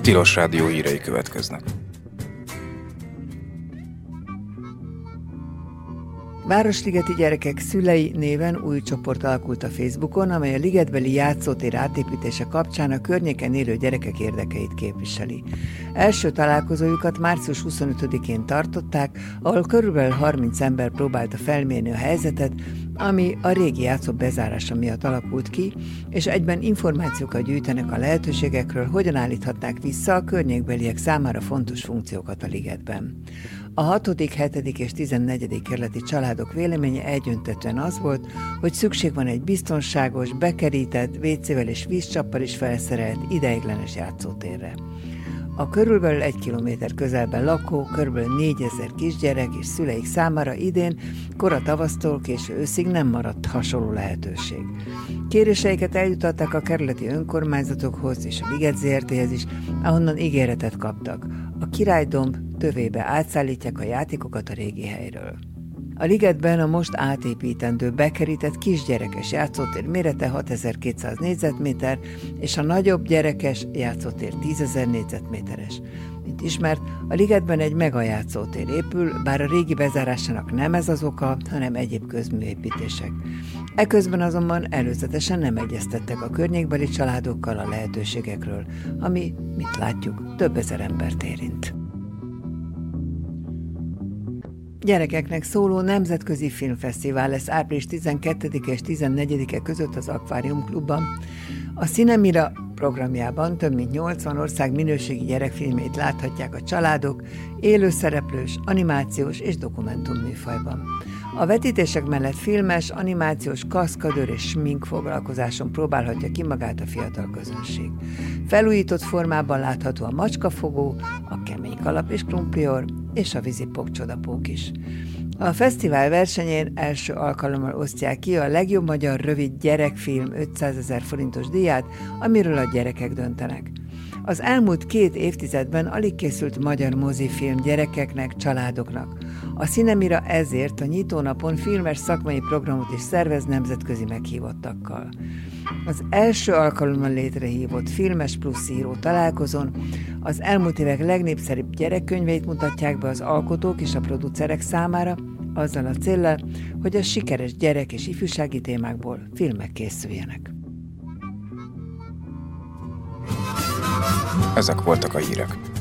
Tilos Rádió hírei következnek. Városligeti gyerekek szülei néven új csoport alakult a Facebookon, amely a ligetbeli játszótér átépítése kapcsán a környéken élő gyerekek érdekeit képviseli. Első találkozójukat március 25-én tartották, ahol körülbelül 30 ember próbálta felmérni a helyzetet, ami a régi játszó bezárása miatt alakult ki, és egyben információkat gyűjtenek a lehetőségekről, hogyan állíthatnák vissza a környékbeliek számára fontos funkciókat a ligetben. A 6., 7. és 14. kerületi családok véleménye egyöntetően az volt, hogy szükség van egy biztonságos, bekerített, WC-vel és vízcsappal is felszerelt ideiglenes játszótérre. A körülbelül 1 kilométer közelben lakó, körülbelül 4000 kisgyerek és szüleik számára idén kora tavasztól késő őszig nem maradt hasonló lehetőség. Kéréseiket eljutatták a kerületi önkormányzatokhoz és a Liget ZRT-hez is, ahonnan ígéretet kaptak. A Királydomb tövébe átszállítják a játékokat a régi helyről. A ligetben a most átépítendő bekerített kisgyerekes játszótér mérete 6200 négyzetméter, és a nagyobb gyerekes játszótér 10.000 négyzetméteres. Mint ismert, a ligetben egy megajátszótér épül, bár a régi bezárásának nem ez az oka, hanem egyéb közműépítések. Eközben azonban előzetesen nem egyeztettek a környékbeli családokkal a lehetőségekről, ami, mint látjuk, több ezer embert érint. Gyerekeknek szóló nemzetközi filmfesztivál lesz április 12 és 14-e között az Akvárium Klubban. A Cinemira programjában több mint 80 ország minőségi gyerekfilmét láthatják a családok, élőszereplős, animációs és dokumentumműfajban. A vetítések mellett filmes, animációs, kaszkadőr és smink foglalkozáson próbálhatja ki magát a fiatal közönség. Felújított formában látható a macskafogó, a kemény kalap és krumplior és a vízipók csodapók is. A fesztivál versenyén első alkalommal osztják ki a legjobb magyar rövid gyerekfilm 500 000 forintos díját, amiről a gyerekek döntenek. Az elmúlt 2 évtizedben alig készült magyar mozifilm gyerekeknek, családoknak. A Cinemira ezért a nyitónapon filmes szakmai programot is szervez nemzetközi meghívottakkal. Az első alkalommal létrehívott Filmes Plusz író találkozón az elmúlt évek legnépszerűbb gyerekkönyveit mutatják be az alkotók és a producerek számára, azzal a céllal, hogy a sikeres gyerek- és ifjúsági témákból filmek készüljenek. Ezek voltak a hírek.